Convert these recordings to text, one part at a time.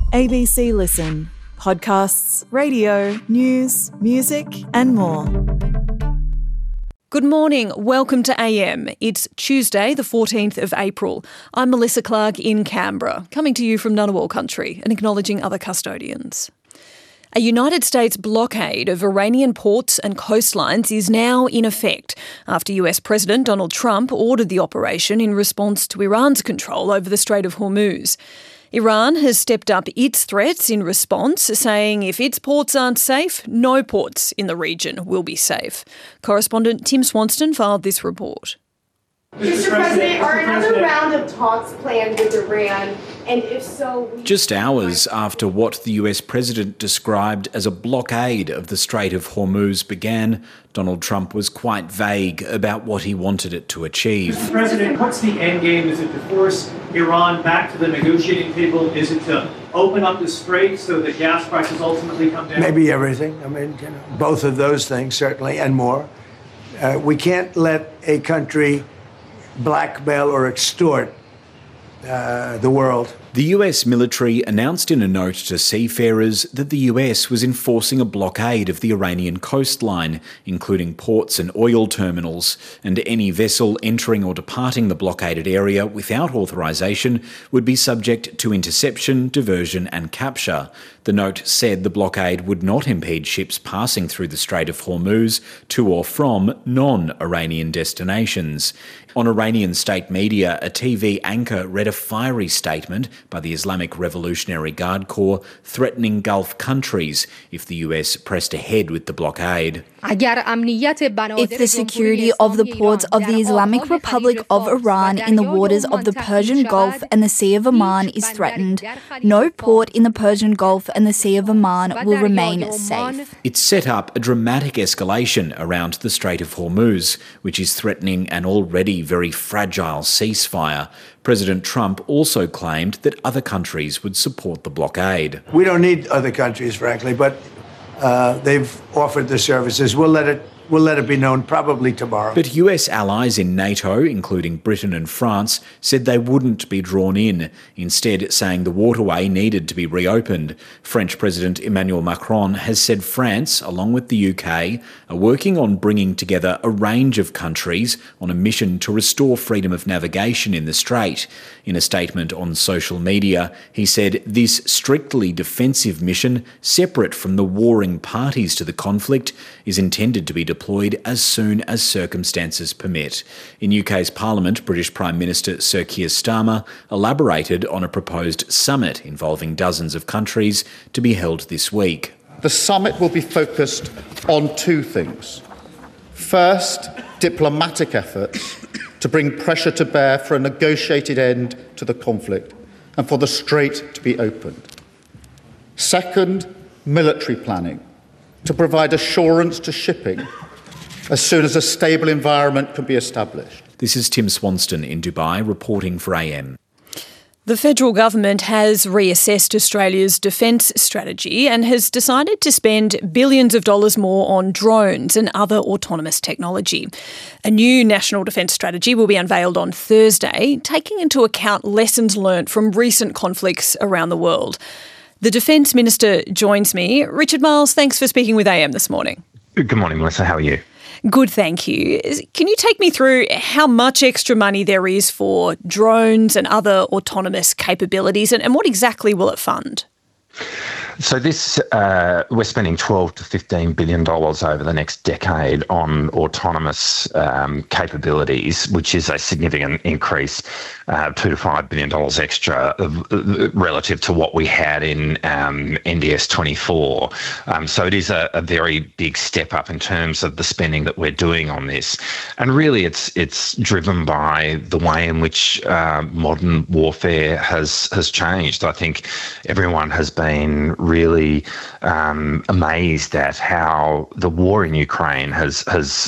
ABC Listen. Podcasts, radio, news, music and more. Good morning. Welcome to AM. It's Tuesday, the 14th of April. I'm Melissa Clark in Canberra, coming to you from Ngunnawal country and acknowledging other custodians. A United States blockade of Iranian ports and coastlines is now in effect after US President Donald Trump ordered the operation in response to Iran's control over the Strait of Hormuz. Iran has stepped up its threats in response, saying if its ports aren't safe, no ports in the region will be safe. Correspondent Tim Swanston filed this report. Mr. President, are another round of talks planned with Iran? And if so... Just hours after what the US President described as a blockade of the Strait of Hormuz began, Donald Trump was quite vague about what he wanted it to achieve. Mr. President, what's the end game? Is it to force Iran back to the negotiating table? Is it to open up the strait so that gas prices ultimately come down? Maybe everything. Both of those things, certainly, and more. We can't let a country blackmail or extort the world. The US military announced in a note to seafarers that the US was enforcing a blockade of the Iranian coastline, including ports and oil terminals, and any vessel entering or departing the blockaded area without authorisation would be subject to interception, diversion and capture. The note said the blockade would not impede ships passing through the Strait of Hormuz to or from non-Iranian destinations. On Iranian state media, a TV anchor read a fiery statement by the Islamic Revolutionary Guard Corps threatening Gulf countries if the US pressed ahead with the blockade. If the security of the ports of the Islamic Republic of Iran in the waters of the Persian Gulf and the Sea of Oman is threatened, no port in the Persian Gulf and the Sea of Oman will remain safe. It set up a dramatic escalation around the Strait of Hormuz, which is threatening an already very fragile ceasefire. President Trump also claimed that other countries would support the blockade. We don't need other countries, frankly, but they've offered the services. We'll let it be known probably tomorrow. But US allies in NATO, including Britain and France, said they wouldn't be drawn in, instead saying the waterway needed to be reopened. French President Emmanuel Macron has said France, along with the UK, are working on bringing together a range of countries on a mission to restore freedom of navigation in the strait. In a statement on social media, he said this strictly defensive mission, separate from the warring parties to the conflict, is intended to be deployed as soon as circumstances permit. In UK's Parliament, British Prime Minister Sir Keir Starmer elaborated on a proposed summit involving dozens of countries to be held this week. The summit will be focused on two things. First, diplomatic efforts to bring pressure to bear for a negotiated end to the conflict and for the strait to be opened. Second, military planning to provide assurance to shipping as soon as a stable environment can be established. This is Tim Swanston in Dubai reporting for AM. The federal government has reassessed Australia's defence strategy and has decided to spend billions of dollars more on drones and other autonomous technology. A new national defence strategy will be unveiled on Thursday, taking into account lessons learnt from recent conflicts around the world. The Defence Minister joins me. Richard Marles, thanks for speaking with AM this morning. Good morning, Melissa. How are you? Good, thank you. Can you take me through how much extra money there is for drones and other autonomous capabilities and what exactly will it fund? So we're spending $12 to $15 billion over the next decade on autonomous capabilities, which is a significant increase, $2 to $5 billion extra relative to what we had in NDS 24. So it is a very big step up in terms of the spending that we're doing on this. And really it's driven by the way in which modern warfare has changed. I think everyone has been really amazed at how the war in Ukraine has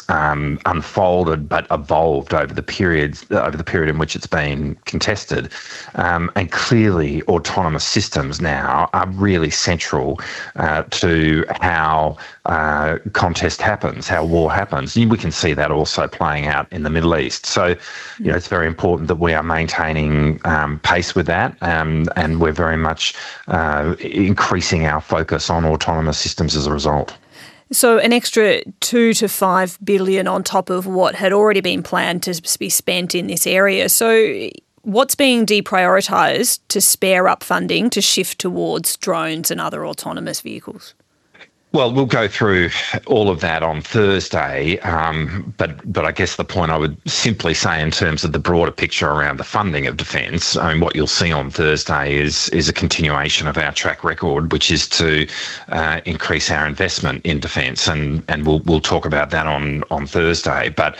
unfolded but evolved over the period in which it's been contested. And clearly autonomous systems now are really central to how contest happens, how war happens. We can see that also playing out in the Middle East. So, it's very important that we are maintaining pace with that, and we're very much increasing our focus on autonomous systems as a result. So an extra $2 to $5 billion on top of what had already been planned to be spent in this area. So what's being deprioritised to spare up funding to shift towards drones and other autonomous vehicles? Well, we'll go through all of that on Thursday, but I guess the point I would simply say in terms of the broader picture around the funding of defence, what you'll see on Thursday is a continuation of our track record, which is to increase our investment in defence, and we'll talk about that on Thursday. But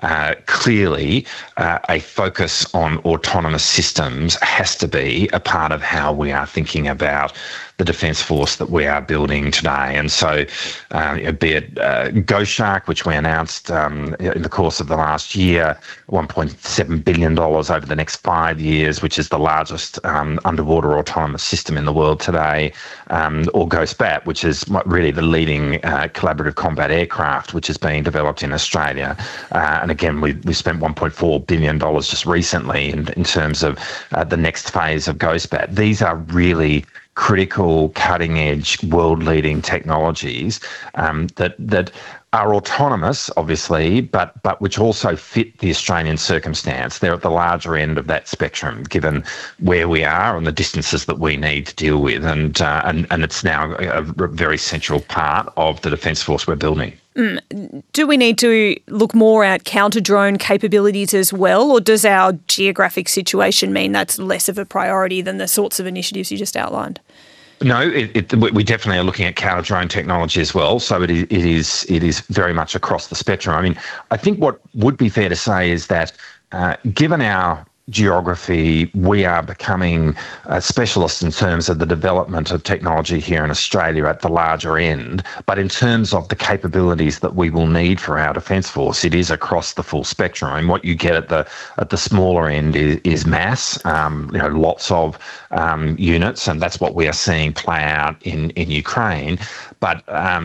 clearly, a focus on autonomous systems has to be a part of how we are thinking about the Defence Force that we are building today. And so be it Ghost Shark, which we announced in the course of the last year, $1.7 billion over the next 5 years, which is the largest underwater autonomous system in the world today, or Ghost Bat, which is really the leading collaborative combat aircraft, which is being developed in Australia. And again, we spent $1.4 billion just recently in terms of the next phase of Ghost Bat. These are really critical, cutting-edge, world-leading technologies that are autonomous, obviously, but which also fit the Australian circumstance. They're at the larger end of that spectrum, given where we are and the distances that we need to deal with, and it's now a very central part of the Defence Force we're building. Do we need to look more at counter-drone capabilities as well, or does our geographic situation mean that's less of a priority than the sorts of initiatives you just outlined? No, we definitely are looking at counter-drone technology as well. So it is very much across the spectrum. I think what would be fair to say is that given our geography, we are becoming specialists in terms of the development of technology here in Australia at the larger end. But in terms of the capabilities that we will need for our Defence Force, it is across the full spectrum. And what you get at the smaller end is mass, lots of units, and that's what we are seeing play out in Ukraine. But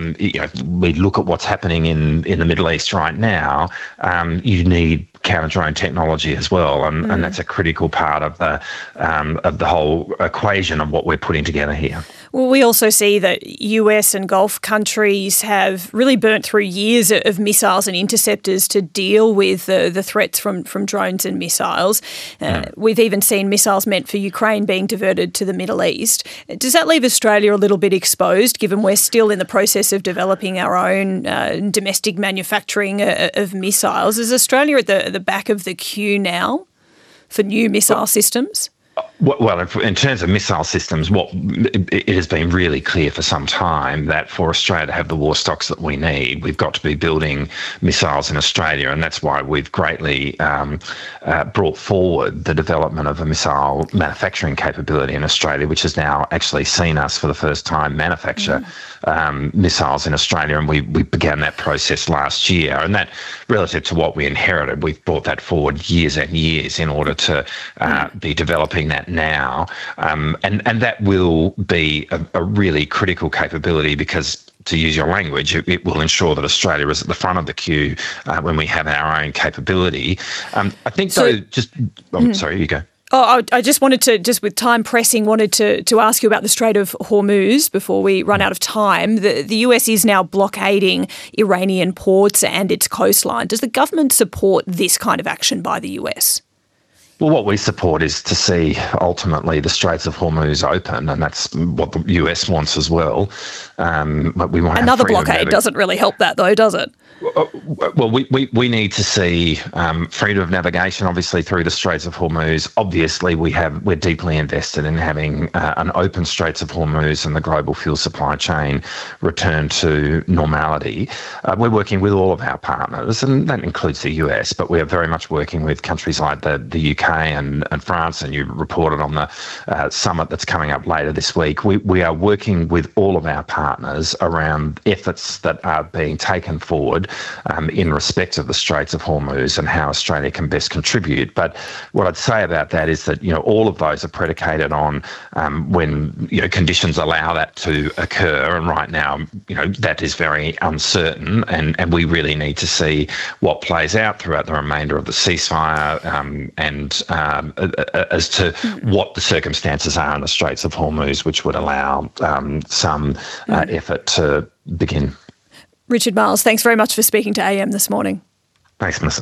we look at what's happening in the Middle East right now. You need counter-drone technology as well, and that's a critical part of the whole equation of what we're putting together here. Well, we also see that US and Gulf countries have really burnt through years of missiles and interceptors to deal with the threats from drones and missiles. We've even seen missiles meant for Ukraine being diverted to the Middle East. Does that leave Australia a little bit exposed, given we're still in the process of developing our own domestic manufacturing of missiles? Is Australia at the back of the queue now for new missile systems? Well, in terms of missile systems, it has been really clear for some time that for Australia to have the war stocks that we need, we've got to be building missiles in Australia, and that's why we've greatly brought forward the development of a missile manufacturing capability in Australia, which has now actually seen us for the first time manufacture missiles in Australia, and we began that process last year. And that, relative to what we inherited, we've brought that forward years and years in order to be developing that now, and that will be a really critical capability because, to use your language, it will ensure that Australia is at the front of the queue when we have our own capability. I think, sorry, you go. Oh, I just wanted to, with time pressing, wanted to ask you about the Strait of Hormuz before we run out of time. The US is now blockading Iranian ports and its coastline. Does the government support this kind of action by the US? Well, what we support is to see ultimately the Straits of Hormuz open, and that's what the US wants as well. But we want another blockade doesn't really help that, though, does it? Well, we need to see freedom of navigation, obviously, through the Straits of Hormuz. Obviously, we're deeply invested in having an open Straits of Hormuz and the global fuel supply chain return to normality. We're working with all of our partners, and that includes the US, but we are very much working with countries like the UK and France, and you reported on the summit that's coming up later this week. We are working with all of our partners around efforts that are being taken forward in respect of the Straits of Hormuz and how Australia can best contribute. But what I'd say about that is that, all of those are predicated on when, conditions allow that to occur. And right now, that is very uncertain, and we really need to see what plays out throughout the remainder of the ceasefire and as to what the circumstances are in the Straits of Hormuz, which would allow some effort to begin. Richard Marles, thanks very much for speaking to AM this morning. Thanks, Melissa.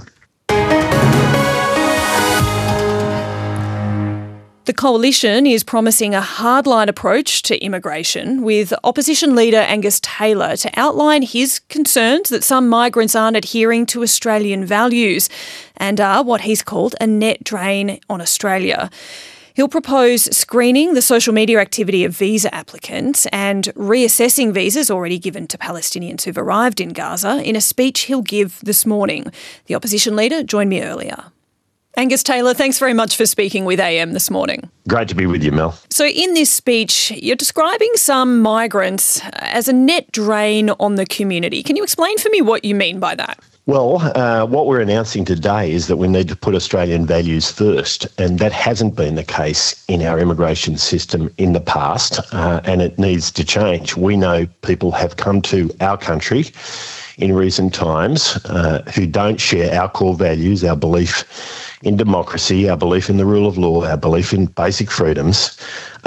The Coalition is promising a hardline approach to immigration, with opposition leader Angus Taylor to outline his concerns that some migrants aren't adhering to Australian values and are what he's called a net drain on Australia. He'll propose screening the social media activity of visa applicants and reassessing visas already given to Palestinians who've arrived in Gaza in a speech he'll give this morning. The opposition leader joined me earlier. Angus Taylor, thanks very much for speaking with AM this morning. Great to be with you, Mel. So in this speech, you're describing some migrants as a net drain on the community. Can you explain for me what you mean by that? Well, what we're announcing today is that we need to put Australian values first, and that hasn't been the case in our immigration system in the past, and it needs to change. We know people have come to our country in recent times who don't share our core values, our belief in democracy, our belief in the rule of law, our belief in basic freedoms.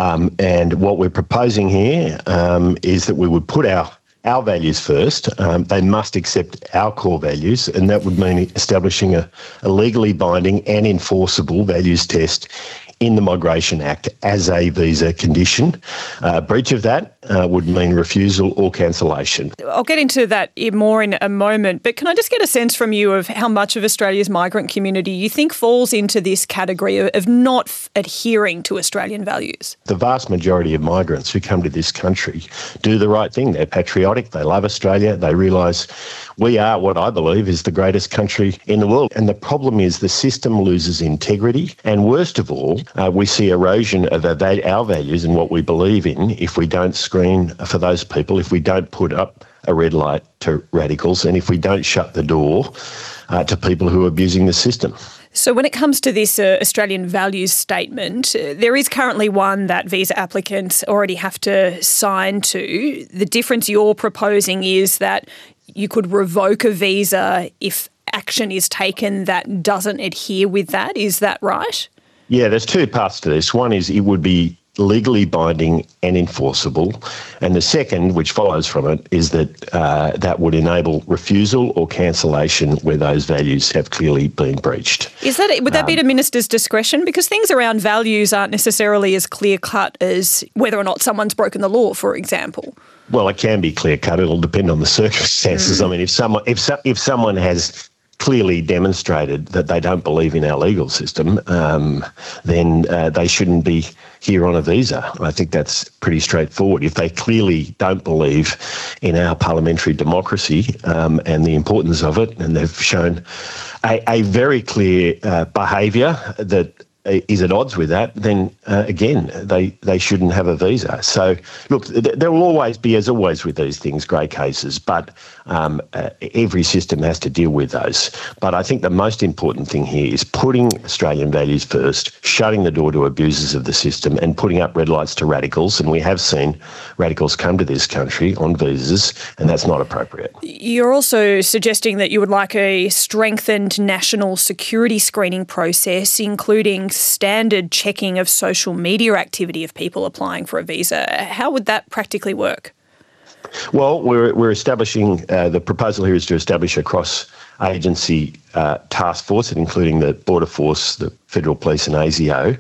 And what we're proposing here is that we would put our values first. They must accept our core values, and that would mean establishing a legally binding and enforceable values test in the Migration Act as a visa condition. Breach of that would mean refusal or cancellation. I'll get into that more in a moment, but can I just get a sense from you of how much of Australia's migrant community you think falls into this category of not adhering to Australian values? The vast majority of migrants who come to this country do the right thing. They're patriotic, they love Australia, they realise we are what I believe is the greatest country in the world. And the problem is the system loses integrity, and worst of all, we see erosion of our values and what we believe in if we don't screen for those people, if we don't put up a red light to radicals, and if we don't shut the door to people who are abusing the system. So when it comes to this Australian values statement, there is currently one that visa applicants already have to sign to. The difference you're proposing is that you could revoke a visa if action is taken that doesn't adhere with that. Is that right? Yeah, there's two parts to this. One is it would be legally binding and enforceable. And the second, which follows from it, is that that would enable refusal or cancellation where those values have clearly been breached. Would that be the minister's discretion? Because things around values aren't necessarily as clear-cut as whether or not someone's broken the law, for example. Well, it can be clear-cut. It'll depend on the circumstances. I mean, if someone has clearly demonstrated that they don't believe in our legal system, then they shouldn't be here on a visa. I think that's pretty straightforward. If they clearly don't believe in our parliamentary democracy and the importance of it, and they've shown a very clear behaviour that is at odds with that, then again, they shouldn't have a visa. So, look, there will always be, as always with these things, grey cases, but every system has to deal with those. But I think the most important thing here is putting Australian values first, shutting the door to abusers of the system, and putting up red lights to radicals. And we have seen radicals come to this country on visas, and that's not appropriate. You're also suggesting that you would like a strengthened national security screening process, including standard checking of social media activity of people applying for a visa. How would that practically work? Well, we're establishing, the proposal here is to establish a cross-agency task force, including the Border Force, the Federal Police and ASIO,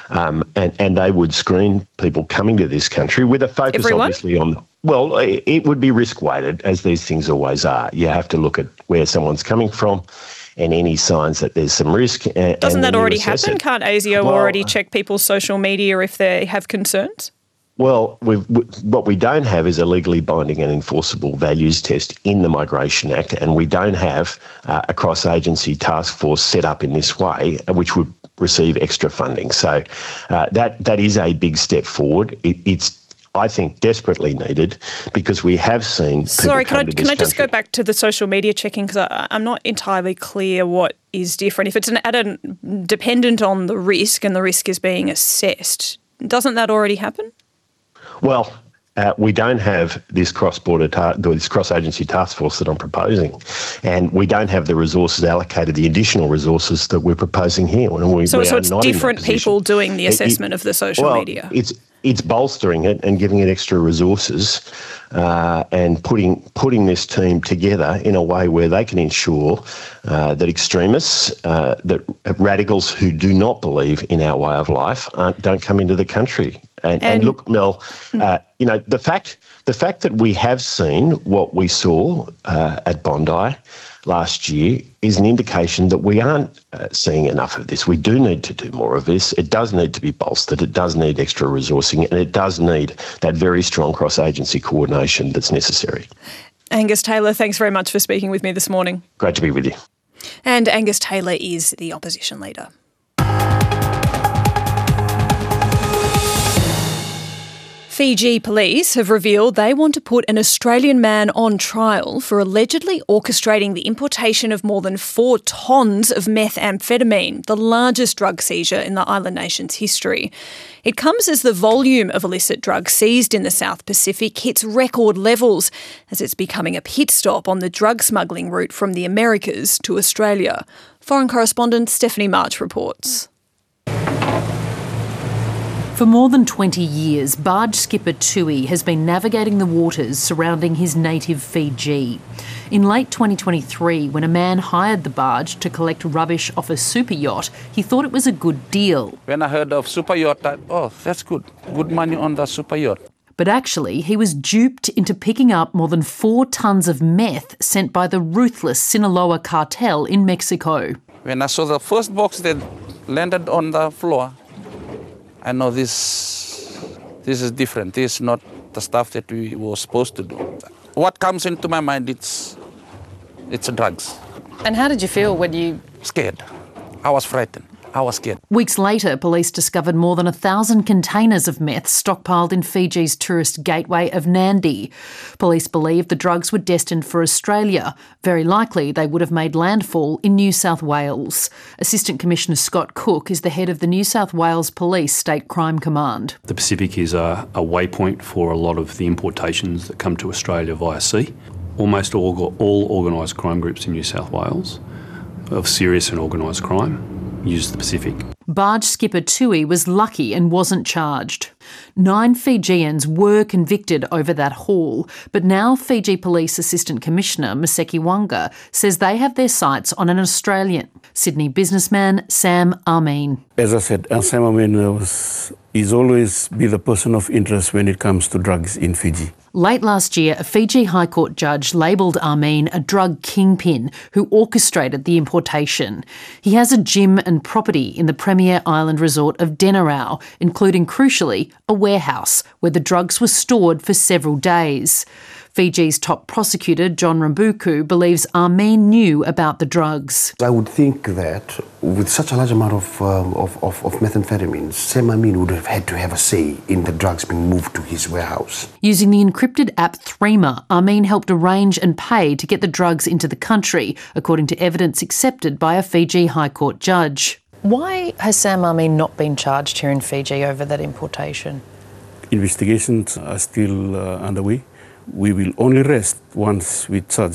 and they would screen people coming to this country with a focus, obviously, on... Well, it would be risk-weighted, as these things always are. You have to look at where someone's coming from and any signs that there's some risk. Doesn't that already happen? Can't ASIO already check people's social media if they have concerns? Well, what we don't have is a legally binding and enforceable values test in the Migration Act, and we don't have a cross-agency task force set up in this way, which would receive extra funding. So that is a big step forward. It's, I think, desperately needed because we have seen. Sorry, can I just go back to the social media checking, because I'm not entirely clear what is different. If it's dependent on the risk and the risk is being assessed, doesn't that already happen? Well, we don't have this this cross-agency task force that I'm proposing, and we don't have the resources allocated, the additional resources that we're proposing here. So it's different people doing the assessment of the social media? It's bolstering it and giving it extra resources and putting this team together in a way where they can ensure that extremists, that radicals who do not believe in our way of life don't come into the country. And look, Mel, the fact that we have seen what we saw at Bondi last year is an indication that we aren't seeing enough of this. We do need to do more of this. It does need to be bolstered. It does need extra resourcing, and it does need that very strong cross-agency coordination that's necessary. Angus Taylor, thanks very much for speaking with me this morning. Great to be with you. And Angus Taylor is the opposition leader. Fiji police have revealed they want to put an Australian man on trial for allegedly orchestrating the importation of more than 4 tonnes of methamphetamine, the largest drug seizure in the island nation's history. It comes as the volume of illicit drugs seized in the South Pacific hits record levels as it's becoming a pit stop on the drug smuggling route from the Americas to Australia. Foreign correspondent Stephanie March reports. For more than 20 years, barge skipper Tui has been navigating the waters surrounding his native Fiji. In late 2023, when a man hired the barge to collect rubbish off a super yacht, he thought it was a good deal. When I heard of super yacht, I thought, oh, that's good. Good money on the super yacht. But actually, he was duped into picking up more than 4 tonnes of meth sent by the ruthless Sinaloa cartel in Mexico. When I saw the first box that landed on the floor, I know this is different. This is not the stuff that we were supposed to do. What comes into my mind, it's drugs. And how did you feel when you... Scared. I was frightened. I was scared. Weeks later, police discovered more than 1,000 containers of meth stockpiled in Fiji's tourist gateway of Nadi. Police believe the drugs were destined for Australia. Very likely they would have made landfall in New South Wales. Assistant Commissioner Scott Cook is the head of the New South Wales Police State Crime Command. The Pacific is a waypoint for a lot of the importations that come to Australia via sea. Almost all organised crime groups in New South Wales of serious and organised crime use the Pacific. Barge skipper Tui was lucky and wasn't charged. 9 Fijians were convicted over that haul, but now Fiji Police Assistant Commissioner Maseki Wanga says they have their sights on an Australian, Sydney businessman Sam Amin. As I said, Sam Amin is always be the person of interest when it comes to drugs in Fiji. Late last year, a Fiji High Court judge labelled Amin a drug kingpin who orchestrated the importation. He has a gym and property in the premier island resort of Denarau, including, crucially, a warehouse where the drugs were stored for several days. Fiji's top prosecutor, John Rambuku, believes Amin knew about the drugs. I would think that with such a large amount of methamphetamines, Sam Amin would have had to have a say in the drugs being moved to his warehouse. Using the encrypted app Threema, Amin helped arrange and pay to get the drugs into the country, according to evidence accepted by a Fiji High Court judge. Why has Sam Amin not been charged here in Fiji over that importation? Investigations are still underway. We will only rest once we charge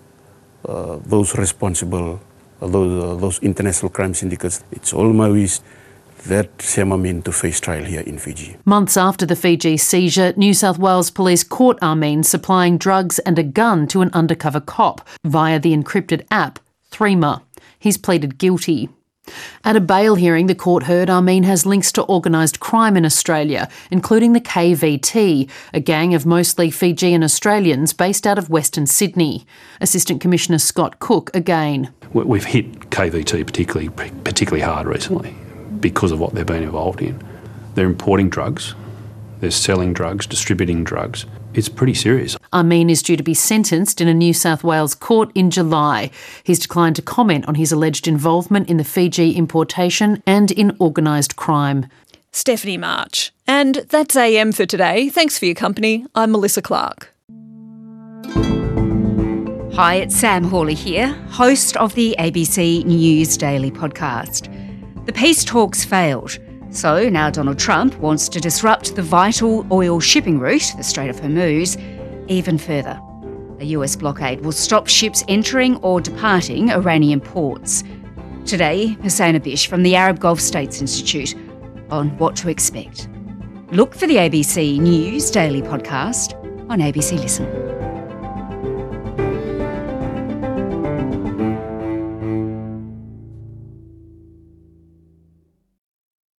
those responsible, those international crime syndicates. It's all my wish that Sam Amin to face trial here in Fiji. Months after the Fiji seizure, New South Wales police caught Amin supplying drugs and a gun to an undercover cop via the encrypted app Threema. He's pleaded guilty. At a bail hearing, the court heard Amin has links to organised crime in Australia, including the KVT, a gang of mostly Fijian Australians based out of Western Sydney. Assistant Commissioner Scott Cook again. We've hit KVT particularly hard recently because of what they've been involved in. They're importing drugs, they're selling drugs, distributing drugs. It's pretty serious. Amin is due to be sentenced in a New South Wales court in July. He's declined to comment on his alleged involvement in the Fiji importation and in organised crime. Stephanie March. And that's AM for today. Thanks for your company. I'm Melissa Clark. Hi, it's Sam Hawley here, host of the ABC News Daily podcast. The peace talks failed, so now Donald Trump wants to disrupt the vital oil shipping route, the Strait of Hormuz, even further. A US blockade will stop ships entering or departing Iranian ports. Today, Hussein Abish from the Arab Gulf States Institute on what to expect. Look for the ABC News Daily podcast on ABC Listen.